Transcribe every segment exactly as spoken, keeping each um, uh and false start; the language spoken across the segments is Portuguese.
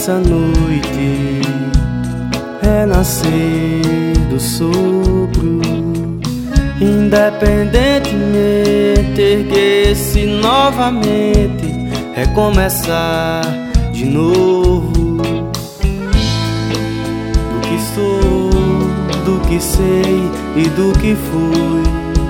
essa noite renascer do sopro, independentemente erguer-se novamente, recomeçar de novo. Do que sou, do que sei e do que fui,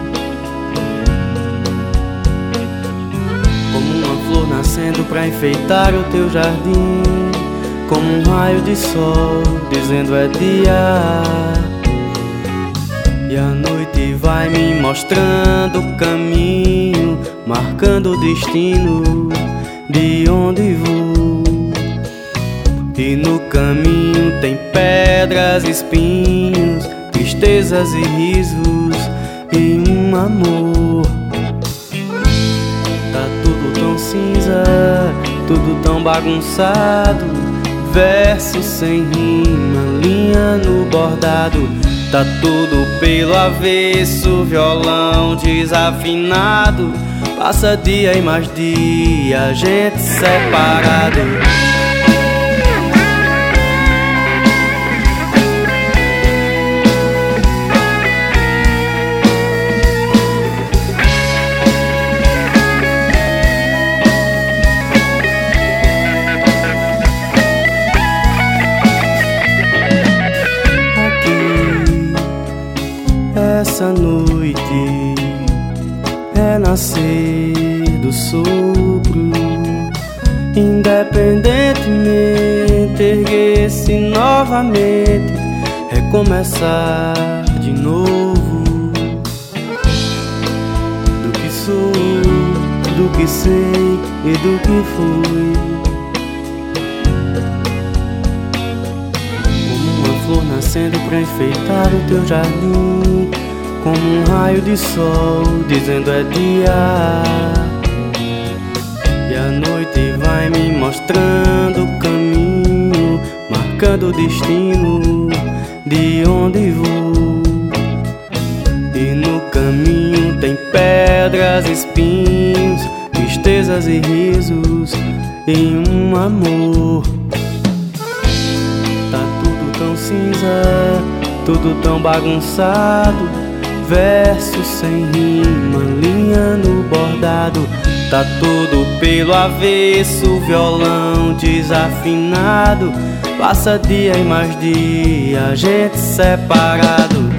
como uma flor nascendo pra enfeitar o teu jardim, como um raio de sol dizendo é dia. E a noite vai me mostrando o caminho, marcando o destino de onde vou. E no caminho tem pedras, espinhos, tristezas e risos e um amor. Tá tudo tão cinza, tudo tão bagunçado, verso sem rima, linha no bordado. Tá tudo pelo avesso, violão desafinado. Passa dia e mais dia, gente separado. Essa noite renascer do sopro, independentemente erguer-se novamente, recomeçar de novo. Do que sou, do que sei e do que fui, como uma flor nascendo pra enfeitar o teu jardim, como um raio de sol dizendo é dia. E a noite vai me mostrando o caminho, marcando o destino de onde vou. E no caminho tem pedras, espinhos, tristezas e risos e um amor. Tá tudo tão cinza, tudo tão bagunçado, verso sem rima, linha no bordado. Tá tudo pelo avesso, violão desafinado. Passa dia e mais dia, gente separado.